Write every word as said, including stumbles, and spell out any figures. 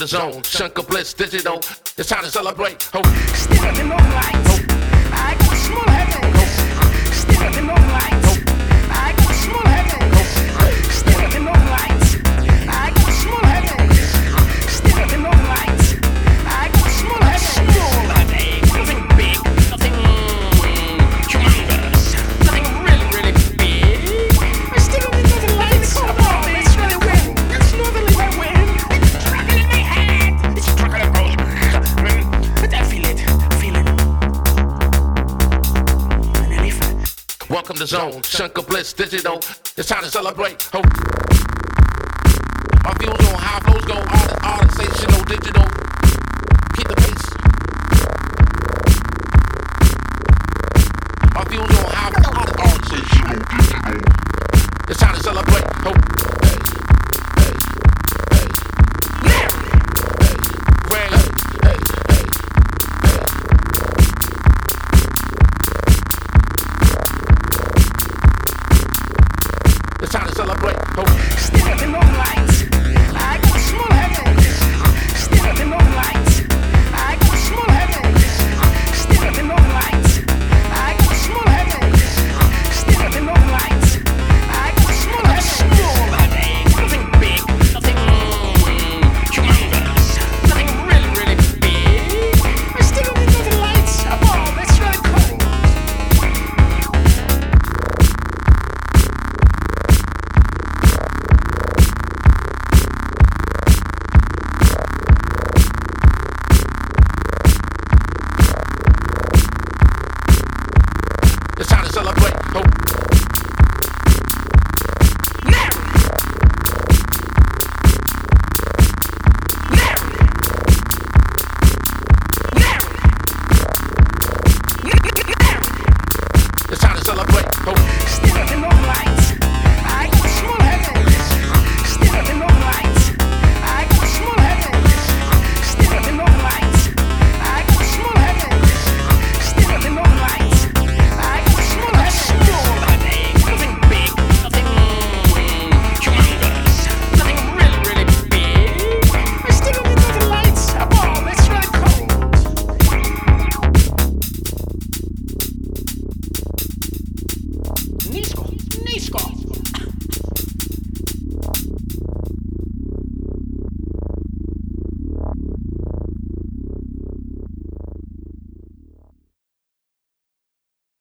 zone, Shunker Bliss Digital. It's time to celebrate. Ho. Still in no lights. I got small headaches. Still in no lights. I got small headaches. Still in no lights. I got small headaches. Still in no lights. I got small headaches. Small headache. Nothing big. Nothing humongous. Nothing really, really big. I still don't need nothing lights. Come on, it's really weird. It's normally my wind. It's struggling in my head. It's struggling. But I feel it. I feel it. And then if I Welcome to Zone, Shunker Bliss Digital. It's time to celebrate. Ho. My views on how flows go, art, artisational, digital.